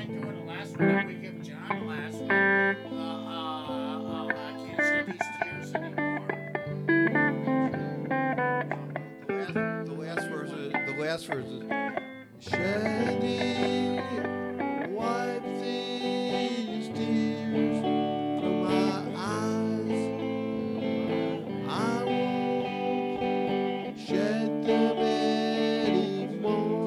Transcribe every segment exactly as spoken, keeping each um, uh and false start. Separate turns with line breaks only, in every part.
doing the last one that we give John the last one. Uh, uh, uh, I can't shed these tears anymore.
The last verse is, the last verse is shedding, wipe these tears from my eyes. I won't shed them anymore.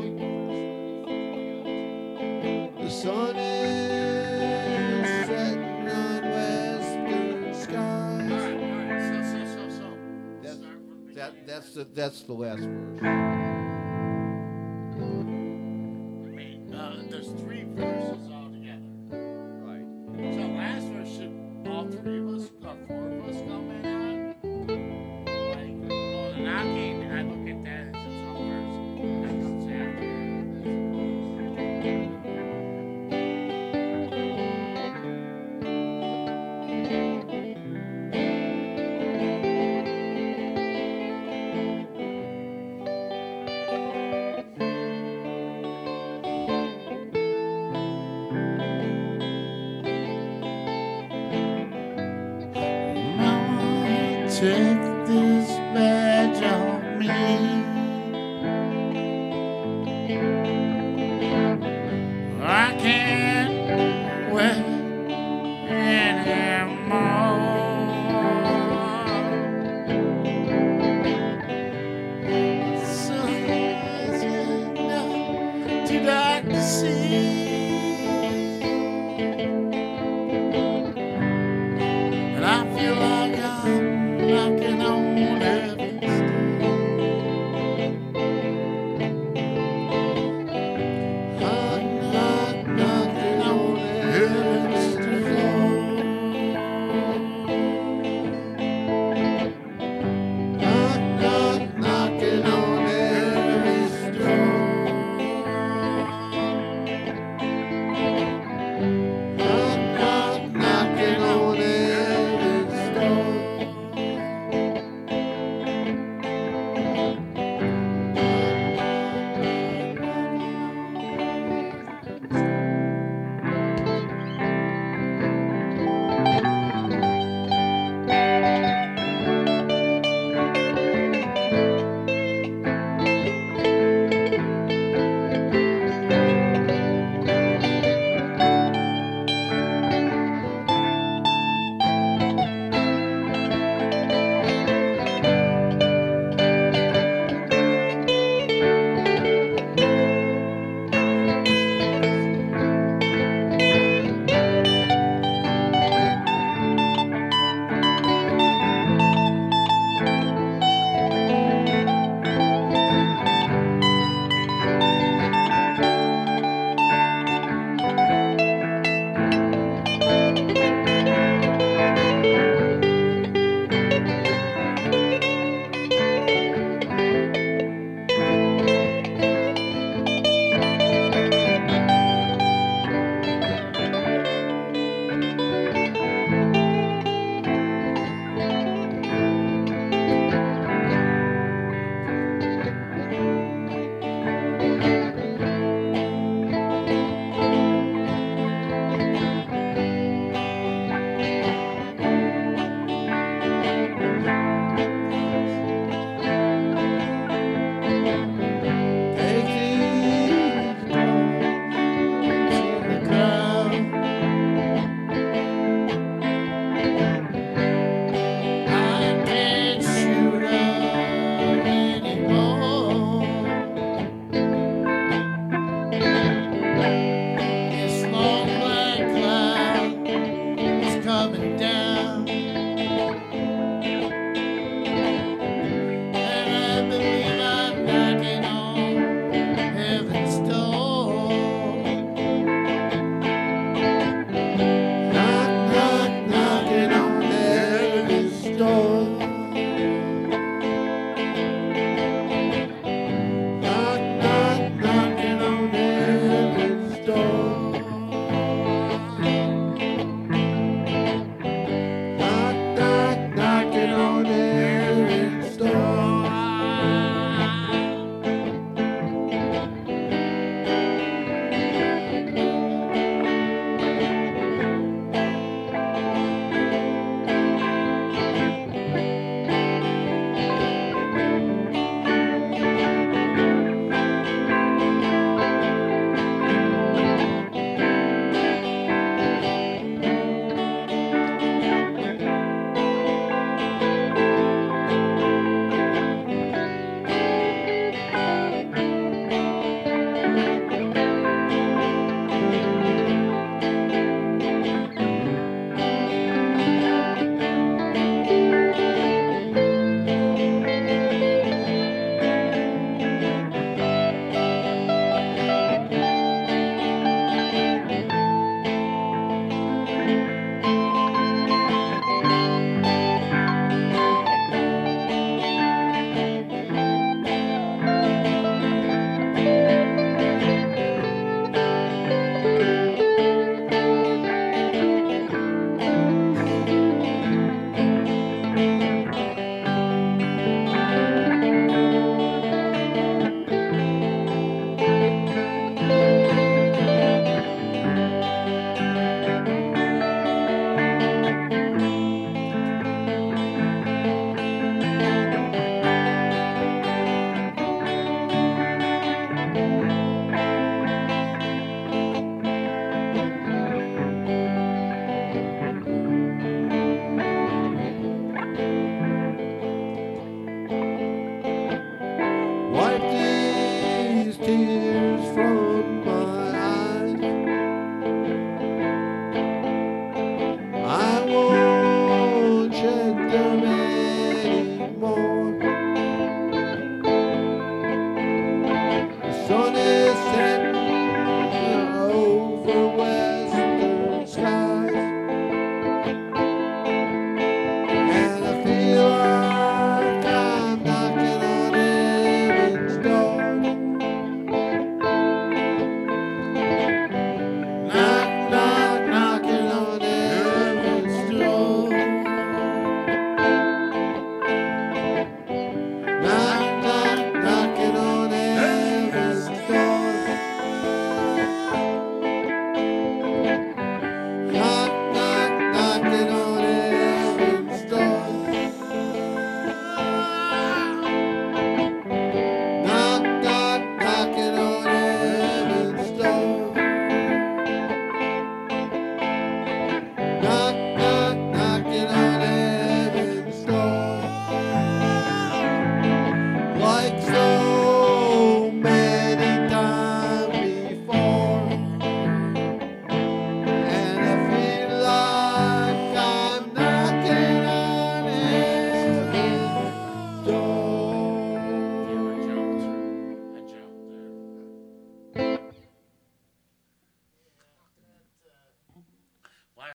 The sun is setting on western skies.
All right, all right. So, so, so, so.
That's,
Start from the
that,
beginning.
that's, the, that's the last verse.
Wait, uh, there's three verses altogether.
Right.
So last verse should all three of us, or four of us come in on? Like, well, the knocking, I look at that as its own verse. That comes after. Take